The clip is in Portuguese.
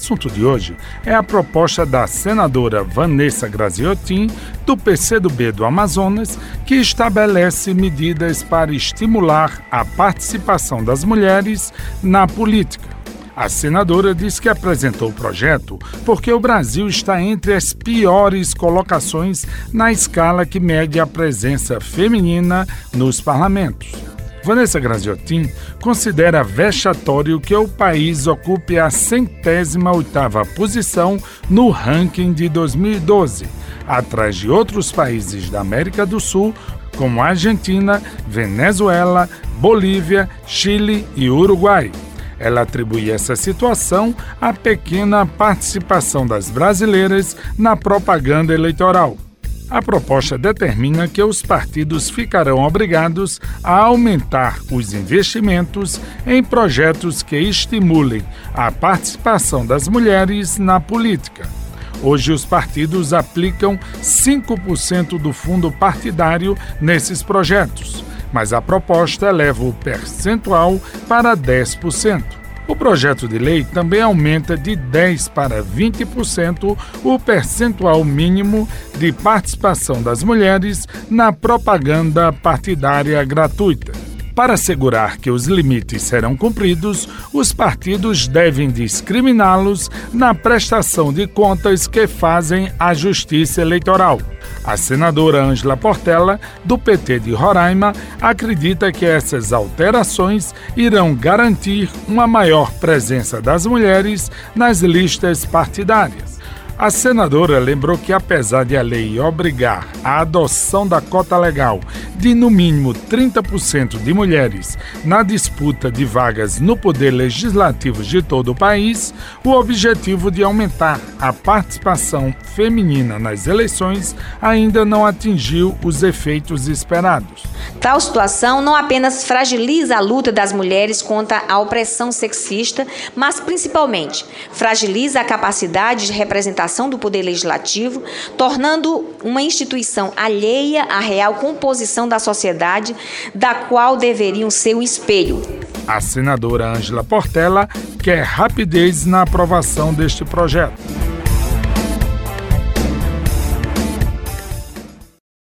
assunto de hoje é a proposta da senadora Vanessa Graziotin, do PCdoB do Amazonas, que estabelece medidas para estimular a participação das mulheres na política. A senadora diz que apresentou o projeto porque o Brasil está entre as piores colocações na escala que mede a presença feminina nos parlamentos. Vanessa Graziotin considera vexatório que o país ocupe a 108ª posição no ranking de 2012, atrás de outros países da América do Sul, como Argentina, Venezuela, Bolívia, Chile e Uruguai. Ela atribui essa situação à pequena participação das brasileiras na propaganda eleitoral. A proposta determina que os partidos ficarão obrigados a aumentar os investimentos em projetos que estimulem a participação das mulheres na política. Hoje, os partidos aplicam 5% do fundo partidário nesses projetos, mas a proposta eleva o percentual para 10%. O projeto de lei também aumenta de 10% para 20% o percentual mínimo de participação das mulheres na propaganda partidária gratuita. Para assegurar que os limites serão cumpridos, os partidos devem discriminá-los na prestação de contas que fazem à Justiça Eleitoral. A senadora Ângela Portela, do PT de Roraima, acredita que essas alterações irão garantir uma maior presença das mulheres nas listas partidárias. A senadora lembrou que, apesar de a lei obrigar a adoção da cota legal de, no mínimo, 30% de mulheres na disputa de vagas no poder legislativo de todo o país, o objetivo de aumentar a participação feminina nas eleições ainda não atingiu os efeitos esperados. Tal situação não apenas fragiliza a luta das mulheres contra a opressão sexista, mas principalmente fragiliza a capacidade de representação do Poder Legislativo, tornando uma instituição alheia à real composição da sociedade, da qual deveriam ser o espelho. A senadora Ângela Portela quer rapidez na aprovação deste projeto.